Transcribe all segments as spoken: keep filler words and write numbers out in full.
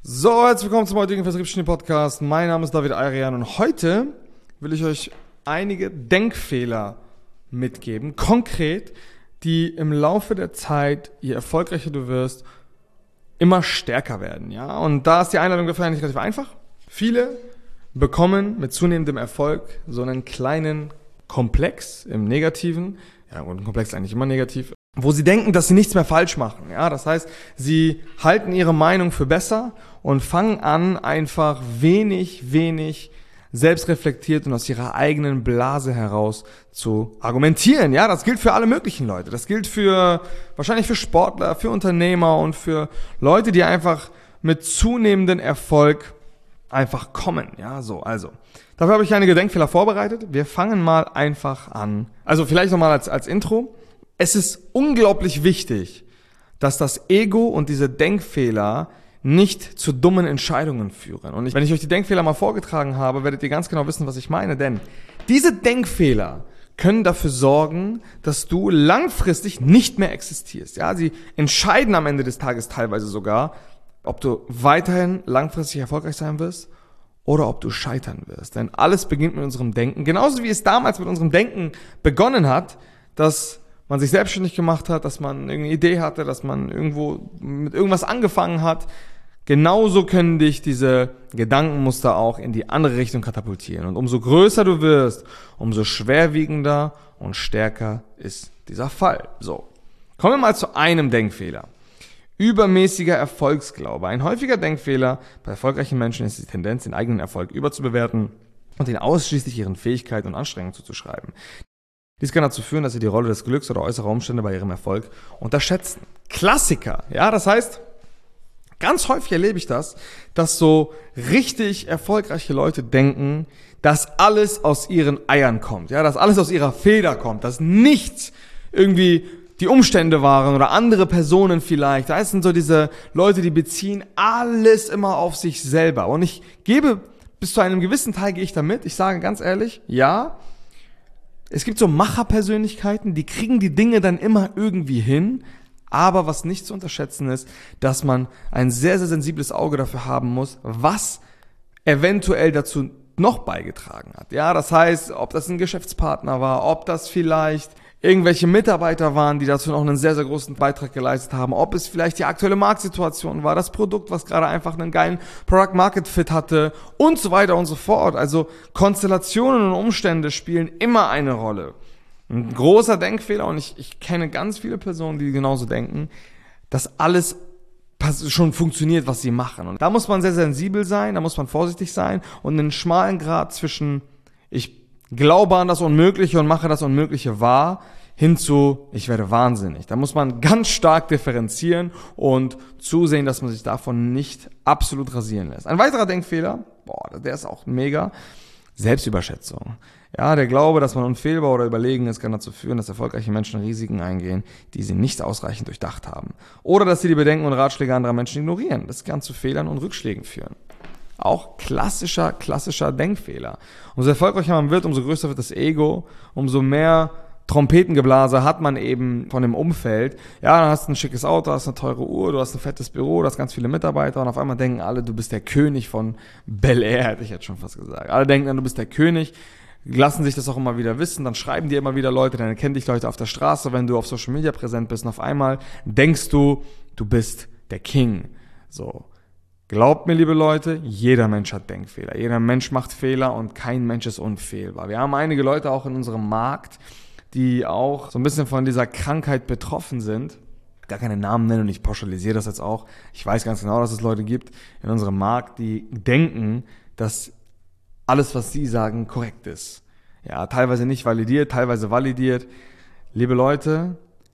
So, herzlich willkommen zum heutigen Vertriebsgenie-Podcast. Mein Name ist David Ayrian und heute will ich euch einige Denkfehler mitgeben, konkret, die im Laufe der Zeit, je erfolgreicher du wirst, immer stärker werden. Ja? Und da ist die Einladung dafür eigentlich relativ einfach. Viele bekommen mit zunehmendem Erfolg so einen kleinen Komplex im Negativen, ja, und ein Komplex ist eigentlich immer negativ, wo sie denken, dass sie nichts mehr falsch machen. Ja, das heißt, sie halten ihre Meinung für besser und fangen an, einfach wenig, wenig selbstreflektiert und aus ihrer eigenen Blase heraus zu argumentieren. Ja, das gilt für alle möglichen Leute. Das gilt für, wahrscheinlich für Sportler, für Unternehmer und für Leute, die einfach mit zunehmendem Erfolg einfach kommen. Ja, so, also. Dafür habe ich einige Denkfehler vorbereitet. Wir fangen mal einfach an. Also vielleicht nochmal als, als Intro. Es ist unglaublich wichtig, dass das Ego und diese Denkfehler nicht zu dummen Entscheidungen führen. Und ich, wenn ich euch die Denkfehler mal vorgetragen habe, werdet ihr ganz genau wissen, was ich meine. Denn diese Denkfehler können dafür sorgen, dass du langfristig nicht mehr existierst. Ja, sie entscheiden am Ende des Tages teilweise sogar, ob du weiterhin langfristig erfolgreich sein wirst oder ob du scheitern wirst. Denn alles beginnt mit unserem Denken. Genauso wie es damals mit unserem Denken begonnen hat, dass man sich selbstständig gemacht hat, dass man irgendeine Idee hatte, dass man irgendwo mit irgendwas angefangen hat. Genauso können dich diese Gedankenmuster auch in die andere Richtung katapultieren. Und umso größer du wirst, umso schwerwiegender und stärker ist dieser Fall. So, kommen wir mal zu einem Denkfehler. Übermäßiger Erfolgsglaube. Ein häufiger Denkfehler bei erfolgreichen Menschen ist die Tendenz, den eigenen Erfolg überzubewerten und ihn ausschließlich ihren Fähigkeiten und Anstrengungen zuzuschreiben. Dies kann dazu führen, dass sie die Rolle des Glücks oder äußerer Umstände bei ihrem Erfolg unterschätzen. Klassiker, ja, das heißt, ganz häufig erlebe ich das, dass so richtig erfolgreiche Leute denken, dass alles aus ihren Eiern kommt, ja, dass alles aus ihrer Feder kommt, dass nichts irgendwie die Umstände waren oder andere Personen vielleicht. Da sind so diese Leute, die beziehen alles immer auf sich selber. Und ich gebe, bis zu einem gewissen Teil gehe ich da mit. Ich sage ganz ehrlich, ja, es gibt so Macherpersönlichkeiten, die kriegen die Dinge dann immer irgendwie hin, aber was nicht zu unterschätzen ist, dass man ein sehr, sehr sensibles Auge dafür haben muss, was eventuell dazu noch beigetragen hat. Ja, das heißt, ob das ein Geschäftspartner war, ob das vielleicht irgendwelche Mitarbeiter waren, die dazu noch einen sehr, sehr großen Beitrag geleistet haben, ob es vielleicht die aktuelle Marktsituation war, das Produkt, was gerade einfach einen geilen Product-Market-Fit hatte und so weiter und so fort. Also Konstellationen und Umstände spielen immer eine Rolle. Ein großer Denkfehler, und ich, ich kenne ganz viele Personen, die genauso denken, dass alles schon funktioniert, was sie machen. Und da muss man sehr sensibel sein, da muss man vorsichtig sein und einen schmalen Grat zwischen ich glaube an das Unmögliche und mache das Unmögliche wahr, hinzu, ich werde wahnsinnig. Da muss man ganz stark differenzieren und zusehen, dass man sich davon nicht absolut rasieren lässt. Ein weiterer Denkfehler, boah, der ist auch mega, Selbstüberschätzung. Ja, der Glaube, dass man unfehlbar oder überlegen ist, kann dazu führen, dass erfolgreiche Menschen Risiken eingehen, die sie nicht ausreichend durchdacht haben. Oder dass sie die Bedenken und Ratschläge anderer Menschen ignorieren. Das kann zu Fehlern und Rückschlägen führen. Auch klassischer, klassischer Denkfehler. Umso erfolgreicher man wird, umso größer wird das Ego, umso mehr Trompetengeblase hat man eben von dem Umfeld. Ja, dann hast du ein schickes Auto, hast eine teure Uhr, du hast ein fettes Büro, du hast ganz viele Mitarbeiter und auf einmal denken alle, du bist der König von Bel Air, hätte ich jetzt schon fast gesagt. Alle denken dann, du bist der König, lassen sich das auch immer wieder wissen, dann schreiben dir immer wieder Leute, dann erkennen dich Leute auf der Straße, wenn du auf Social Media präsent bist und auf einmal denkst du, du bist der King. So. Glaubt mir, liebe Leute, jeder Mensch hat Denkfehler. Jeder Mensch macht Fehler und kein Mensch ist unfehlbar. Wir haben einige Leute auch in unserem Markt, die auch so ein bisschen von dieser Krankheit betroffen sind. Gar keine Namen nennen und ich pauschalisiere das jetzt auch. Ich weiß ganz genau, dass es Leute gibt in unserem Markt, die denken, dass alles, was sie sagen, korrekt ist. Ja, teilweise nicht validiert, teilweise validiert. Liebe Leute,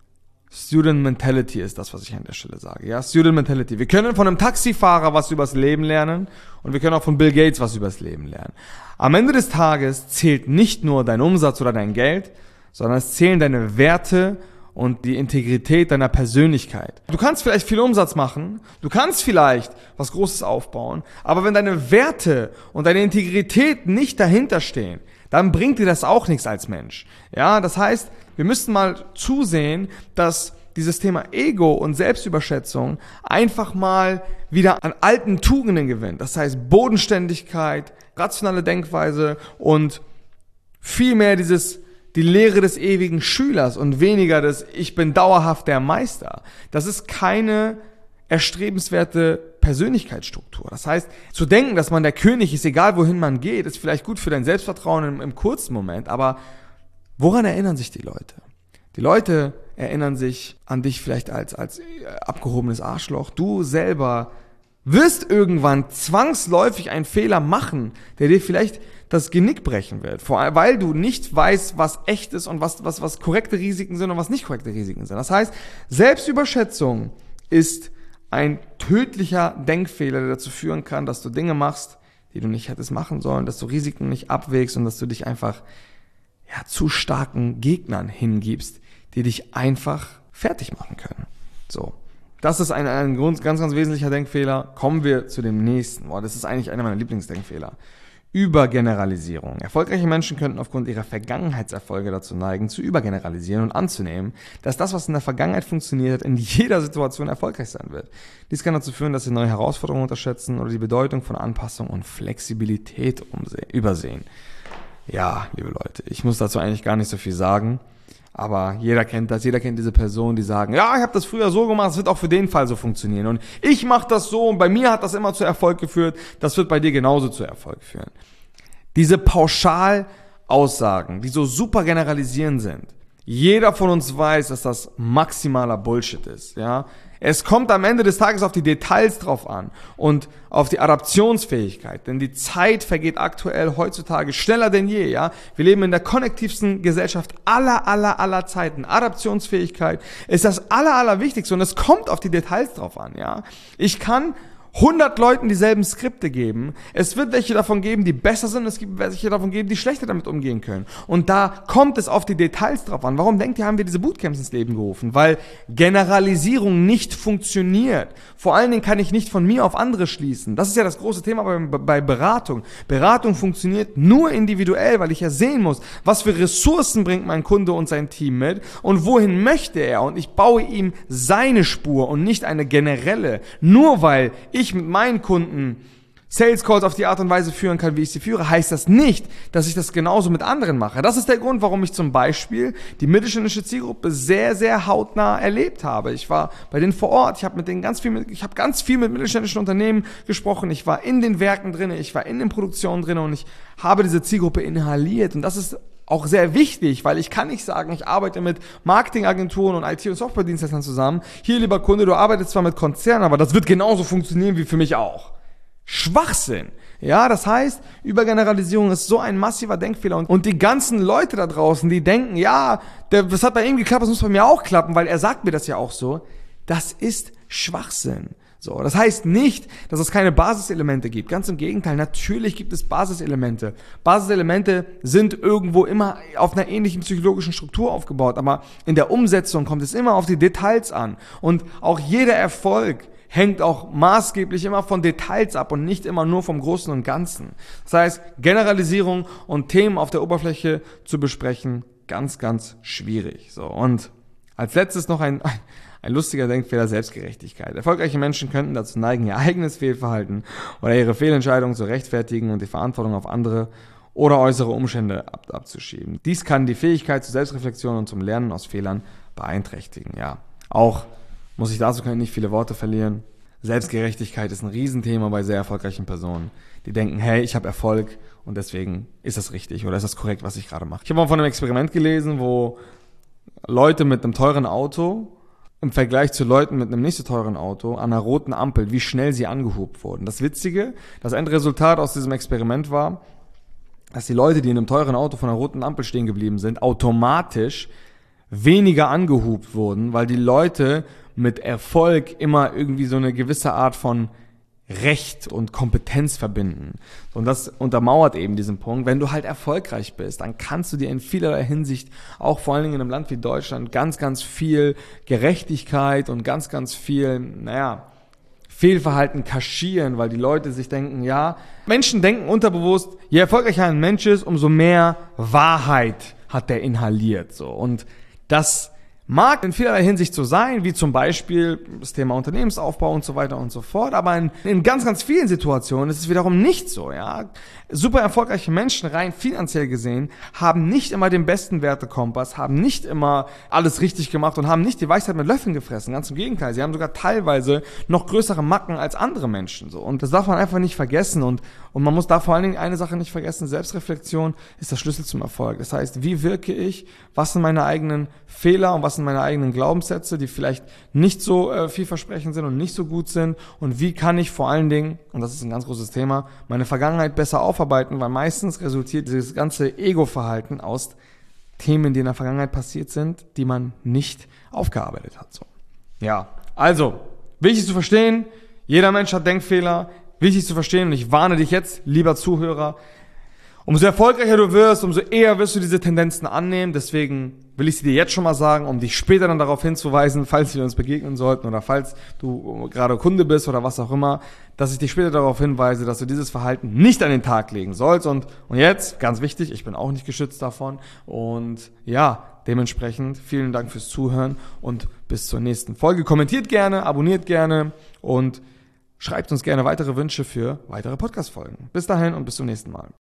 Student Mentality ist das, was ich an der Stelle sage. Ja, Student Mentality. Wir können von einem Taxifahrer was übers Leben lernen und wir können auch von Bill Gates was übers Leben lernen. Am Ende des Tages zählt nicht nur dein Umsatz oder dein Geld, sondern es zählen deine Werte und die Integrität deiner Persönlichkeit. Du kannst vielleicht viel Umsatz machen, du kannst vielleicht was Großes aufbauen, aber wenn deine Werte und deine Integrität nicht dahinter stehen, dann bringt dir das auch nichts als Mensch. Ja, das heißt, wir müssen mal zusehen, dass dieses Thema Ego und Selbstüberschätzung einfach mal wieder an alten Tugenden gewinnt. Das heißt Bodenständigkeit, rationale Denkweise und vielmehr dieses, die Lehre des ewigen Schülers und weniger des Ich bin dauerhaft der Meister. Das ist keine erstrebenswerte Persönlichkeitsstruktur. Das heißt, zu denken, dass man der König ist, egal wohin man geht, ist vielleicht gut für dein Selbstvertrauen im, im kurzen Moment, aber woran erinnern sich die Leute? Die Leute erinnern sich an dich vielleicht als, als abgehobenes Arschloch. Du selber wirst irgendwann zwangsläufig einen Fehler machen, der dir vielleicht das Genick brechen wird, vor allem, weil du nicht weißt, was echt ist und was, was, was korrekte Risiken sind und was nicht korrekte Risiken sind. Das heißt, Selbstüberschätzung ist ein tödlicher Denkfehler, der dazu führen kann, dass du Dinge machst, die du nicht hättest machen sollen, dass du Risiken nicht abwägst und dass du dich einfach ja, zu starken Gegnern hingibst, die dich einfach fertig machen können. So. Das ist ein, ein ganz, ganz wesentlicher Denkfehler. Kommen wir zu dem nächsten. Boah, das ist eigentlich einer meiner Lieblingsdenkfehler. Übergeneralisierung. Erfolgreiche Menschen könnten aufgrund ihrer Vergangenheitserfolge dazu neigen, zu übergeneralisieren und anzunehmen, dass das, was in der Vergangenheit funktioniert hat, in jeder Situation erfolgreich sein wird. Dies kann dazu führen, dass sie neue Herausforderungen unterschätzen oder die Bedeutung von Anpassung und Flexibilität umsehen, übersehen. Ja, liebe Leute, ich muss dazu eigentlich gar nicht so viel sagen. Aber jeder kennt das, jeder kennt diese Personen, die sagen, ja, ich habe das früher so gemacht, es wird auch für den Fall so funktionieren. Und ich mache das so und bei mir hat das immer zu Erfolg geführt, das wird bei dir genauso zu Erfolg führen. Diese Pauschalaussagen, die so super generalisierend sind, jeder von uns weiß, dass das maximaler Bullshit ist, ja. Es kommt am Ende des Tages auf die Details drauf an und auf die Adaptionsfähigkeit, denn die Zeit vergeht aktuell heutzutage schneller denn je, ja. Wir leben in der konnektivsten Gesellschaft aller, aller, aller Zeiten. Adaptionsfähigkeit ist das aller, allerwichtigste und es kommt auf die Details drauf an, ja. Ich kann hundert Leuten dieselben Skripte geben. Es wird welche davon geben, die besser sind, es gibt welche davon geben, die schlechter damit umgehen können. Und da kommt es auf die Details drauf an. Warum denkt ihr, haben wir diese Bootcamps ins Leben gerufen? Weil Generalisierung nicht funktioniert. Vor allen Dingen kann ich nicht von mir auf andere schließen. Das ist ja das große Thema bei, bei Beratung. Beratung funktioniert nur individuell, weil ich ja sehen muss, was für Ressourcen bringt mein Kunde und sein Team mit und wohin möchte er. Und ich baue ihm seine Spur und nicht eine generelle. Nur weil ich mit meinen Kunden Sales Calls auf die Art und Weise führen kann, wie ich sie führe, heißt das nicht, dass ich das genauso mit anderen mache. Das ist der Grund, warum ich zum Beispiel die mittelständische Zielgruppe sehr, sehr hautnah erlebt habe. Ich war bei denen vor Ort, ich habe mit denen ganz viel, mit, ich habe ganz viel mit mittelständischen Unternehmen gesprochen. Ich war in den Werken drin, ich war in den Produktionen drin und ich habe diese Zielgruppe inhaliert. Und das ist auch sehr wichtig, weil ich kann nicht sagen, ich arbeite mit Marketingagenturen und I T- und Softwaredienstleistern zusammen. Hier, lieber Kunde, du arbeitest zwar mit Konzernen, aber das wird genauso funktionieren wie für mich auch. Schwachsinn. Ja, das heißt, Übergeneralisierung ist so ein massiver Denkfehler. Und, und die ganzen Leute da draußen, die denken, ja, der, das hat bei ihm geklappt, das muss bei mir auch klappen, weil er sagt mir das ja auch so. Das ist Schwachsinn. So, das heißt nicht, dass es keine Basiselemente gibt. Ganz im Gegenteil, natürlich gibt es Basiselemente. Basiselemente sind irgendwo immer auf einer ähnlichen psychologischen Struktur aufgebaut, aber in der Umsetzung kommt es immer auf die Details an. Und auch jeder Erfolg hängt auch maßgeblich immer von Details ab und nicht immer nur vom Großen und Ganzen. Das heißt, Generalisierung und Themen auf der Oberfläche zu besprechen, ganz, ganz schwierig. So, und als letztes noch ein, ein Ein lustiger Denkfehler, Selbstgerechtigkeit. Erfolgreiche Menschen könnten dazu neigen, ihr eigenes Fehlverhalten oder ihre Fehlentscheidungen zu rechtfertigen und die Verantwortung auf andere oder äußere Umstände ab, abzuschieben. Dies kann die Fähigkeit zur Selbstreflexion und zum Lernen aus Fehlern beeinträchtigen. Ja, auch muss ich dazu nicht viele Worte verlieren. Selbstgerechtigkeit ist ein Riesenthema bei sehr erfolgreichen Personen, die denken, hey, ich habe Erfolg und deswegen ist das richtig oder ist das korrekt, was ich gerade mache. Ich habe mal von einem Experiment gelesen, wo Leute mit einem teuren Auto im Vergleich zu Leuten mit einem nicht so teuren Auto an einer roten Ampel, wie schnell sie angehupt wurden. Das Witzige, das Endresultat aus diesem Experiment war, dass die Leute, die in einem teuren Auto von einer roten Ampel stehen geblieben sind, automatisch weniger angehupt wurden, weil die Leute mit Erfolg immer irgendwie so eine gewisse Art von Recht und Kompetenz verbinden. Und das untermauert eben diesen Punkt. Wenn du halt erfolgreich bist, dann kannst du dir in vielerlei Hinsicht, auch vor allen Dingen in einem Land wie Deutschland, ganz, ganz viel Gerechtigkeit und ganz, ganz viel, naja, Fehlverhalten kaschieren, weil die Leute sich denken, ja, Menschen denken unterbewusst, je erfolgreicher ein Mensch ist, umso mehr Wahrheit hat der inhaliert, so. Und das mag in vielerlei Hinsicht so sein, wie zum Beispiel das Thema Unternehmensaufbau und so weiter und so fort, aber in, in ganz, ganz vielen Situationen ist es wiederum nicht so, ja. Super erfolgreiche Menschen, rein finanziell gesehen, haben nicht immer den besten Wertekompass, haben nicht immer alles richtig gemacht und haben nicht die Weisheit mit Löffeln gefressen, ganz im Gegenteil, sie haben sogar teilweise noch größere Macken als andere Menschen, so. Und das darf man einfach nicht vergessen und, und man muss da vor allen Dingen eine Sache nicht vergessen, Selbstreflexion ist der Schlüssel zum Erfolg. Das heißt, wie wirke ich, was sind meine eigenen Fehler und was sind meine eigenen Glaubenssätze, die vielleicht nicht so äh, vielversprechend sind und nicht so gut sind und wie kann ich vor allen Dingen, und das ist ein ganz großes Thema, meine Vergangenheit besser aufarbeiten, weil meistens resultiert dieses ganze Ego-Verhalten aus Themen, die in der Vergangenheit passiert sind, die man nicht aufgearbeitet hat. So. Ja, also, wichtig zu verstehen, jeder Mensch hat Denkfehler, wichtig zu verstehen und ich warne dich jetzt, lieber Zuhörer, umso erfolgreicher du wirst, umso eher wirst du diese Tendenzen annehmen. Deswegen will ich sie dir jetzt schon mal sagen, um dich später dann darauf hinzuweisen, falls wir uns begegnen sollten oder falls du gerade Kunde bist oder was auch immer, dass ich dich später darauf hinweise, dass du dieses Verhalten nicht an den Tag legen sollst. Und, und jetzt, ganz wichtig, ich bin auch nicht geschützt davon. Und ja, dementsprechend vielen Dank fürs Zuhören und bis zur nächsten Folge. Kommentiert gerne, abonniert gerne und schreibt uns gerne weitere Wünsche für weitere Podcast-Folgen. Bis dahin und bis zum nächsten Mal.